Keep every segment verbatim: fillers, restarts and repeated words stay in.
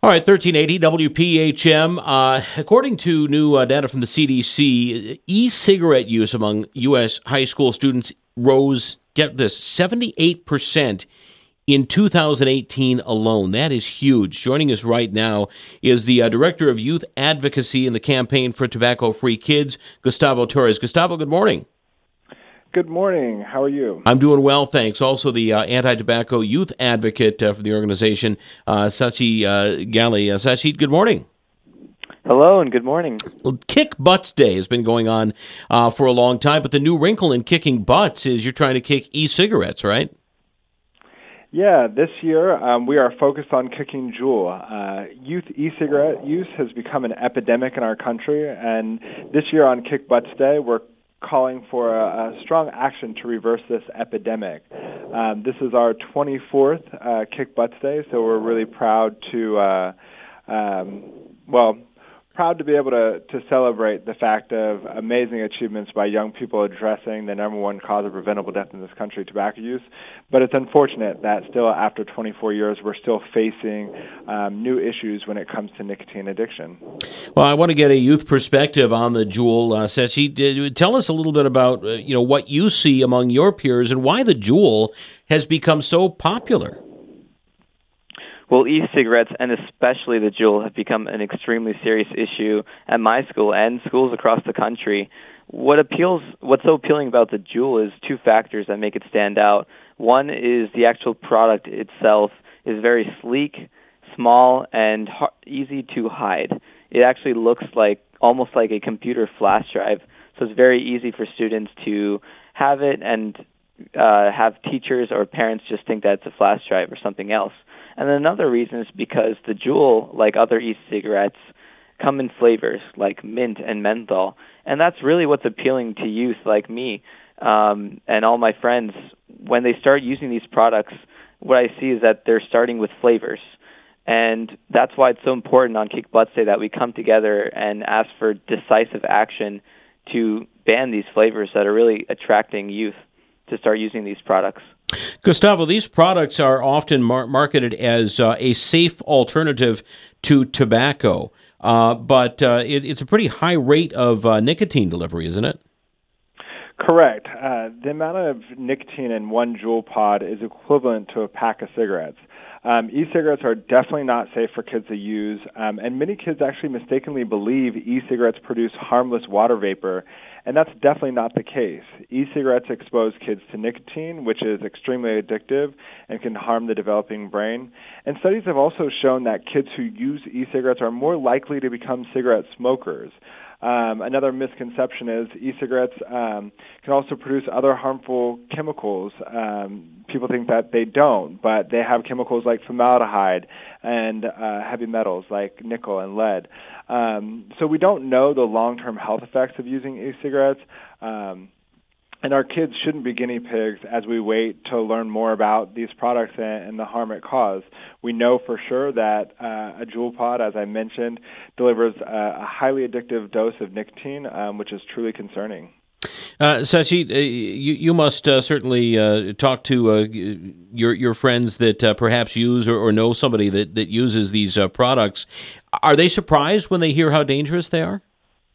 All right, thirteen eighty W P H M. Uh, according to new uh, data from the C D C, e-cigarette use among U S high school students rose, get this, seventy-eight percent in two thousand eighteen alone. That is huge. Joining us right now is the uh, Director of Youth Advocacy in the Campaign for Tobacco-Free Kids, Gustavo Torres. Gustavo, good morning. Good morning. How are you? I'm doing well, thanks. Also, the uh, anti-tobacco youth advocate uh, for the organization, uh, Sachi uh, Gali. Uh, Sachi, good morning. Hello, and good morning. Well, Kick Butts Day has been going on uh, for a long time, but the new wrinkle in kicking butts is you're trying to kick e-cigarettes, right? Yeah, this year um, we are focused on kicking Juul. Uh, youth e-cigarette use has become an epidemic in our country, and this year on Kick Butts Day, we're calling for a, a strong action to reverse this epidemic. Um, this is our twenty-fourth uh, Kick Butts Day, so we're really proud to, uh, um, well, proud to be able to, to celebrate the fact of amazing achievements by young people addressing the number one cause of preventable death in this country, tobacco use. But it's unfortunate that still after twenty-four years, we're still facing um, new issues when it comes to nicotine addiction. Well, I want to get a youth perspective on the Juul. Uh, Sachi, tell us a little bit about uh, you know what you see among your peers and why the Juul has become so popular. Well, e-cigarettes, and especially the Juul, have become an extremely serious issue at my school and schools across the country. What appeals, what's so appealing about the Juul is two factors that make it stand out. One is the actual product itself is very sleek, small, and hard, easy to hide. It actually looks like almost like a computer flash drive, so it's very easy for students to have it and uh, have teachers or parents just think that it's a flash drive or something else. And then another reason is because the Juul, like other e-cigarettes, come in flavors like mint and menthol. And that's really what's appealing to youth like me um, and all my friends. When they start using these products, what I see is that they're starting with flavors. And that's why it's so important on Kick Butts Day that we come together and ask for decisive action to ban these flavors that are really attracting youth to start using these products. Gustavo, these products are often mar- marketed as uh, a safe alternative to tobacco, uh, but uh, it, it's a pretty high rate of uh, nicotine delivery, isn't it? Correct. Uh, the amount of nicotine in one Juul pod is equivalent to a pack of cigarettes. Um, e-cigarettes are definitely not safe for kids to use, um, and many kids actually mistakenly believe e-cigarettes produce harmless water vapor, and that's definitely not the case. E-cigarettes expose kids to nicotine, which is extremely addictive and can harm the developing brain. And studies have also shown that kids who use e-cigarettes are more likely to become cigarette smokers. Um, another misconception is e-cigarettes um, can also produce other harmful chemicals. Um, people think that they don't, but they have chemicals like formaldehyde and uh, heavy metals like nickel and lead. Um, so we don't know the long-term health effects of using e-cigarettes. Um, And our kids shouldn't be guinea pigs as we wait to learn more about these products and, and the harm it causes. We know for sure that uh, a Juul pod, as I mentioned, delivers a, a highly addictive dose of nicotine, um, which is truly concerning. Uh, Sachi, uh, you, you must uh, certainly uh, talk to uh, your your friends that uh, perhaps use or, or know somebody that, that uses these uh, products. Are they surprised when they hear how dangerous they are?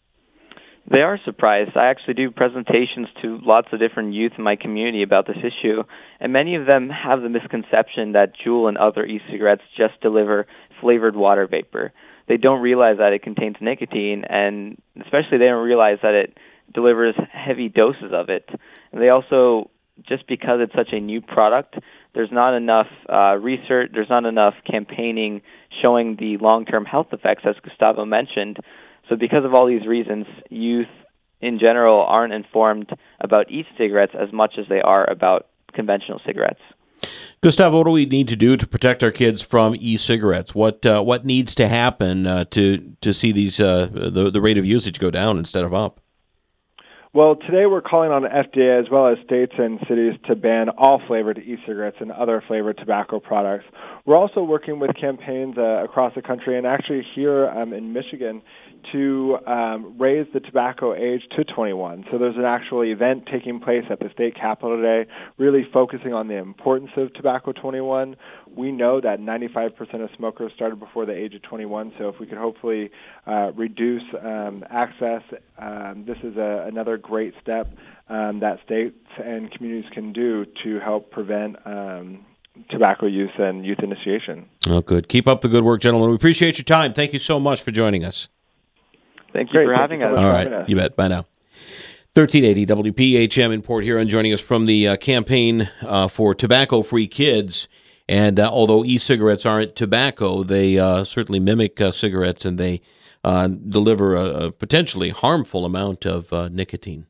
They are surprised. I actually do presentations to lots of different youth in my community about this issue, and many of them have the misconception that Juul and other e-cigarettes just deliver flavored water vapor. They don't realize that it contains nicotine, and especially they don't realize that it delivers heavy doses of it. And they also, just because it's such a new product, there's not enough uh, research, there's not enough campaigning showing the long-term health effects, as Gustavo mentioned. So because of all these reasons, youth in general aren't informed about e-cigarettes as much as they are about conventional cigarettes. Gustavo, what do we need to do to protect our kids from e-cigarettes? What uh, what needs to happen uh, to to see these uh, the the rate of usage go down instead of up? Well, today we're calling on the F D A as well as states and cities to ban all flavored e-cigarettes and other flavored tobacco products. We're also working with campaigns uh, across the country and actually here um, in Michigan to um, raise the tobacco age to twenty-one. So there's an actual event taking place at the state capitol today, really focusing on the importance of tobacco twenty-one. We know that ninety-five percent of smokers started before the age of twenty-one, so if we could hopefully uh, reduce um, access, um, this is a, another great step um, that states and communities can do to help prevent um, tobacco use and youth initiation. Oh, good. Keep up the good work, gentlemen. We appreciate your time. Thank you so much for joining us. Thank you Great. for Thank having you so us. much All for right. having us. You bet. Bye now. thirteen eighty W P H M in Port Huron, joining us from the uh, campaign uh, for tobacco-free kids. And uh, although e-cigarettes aren't tobacco, they uh, certainly mimic uh, cigarettes, and they uh, deliver a, a potentially harmful amount of uh, nicotine.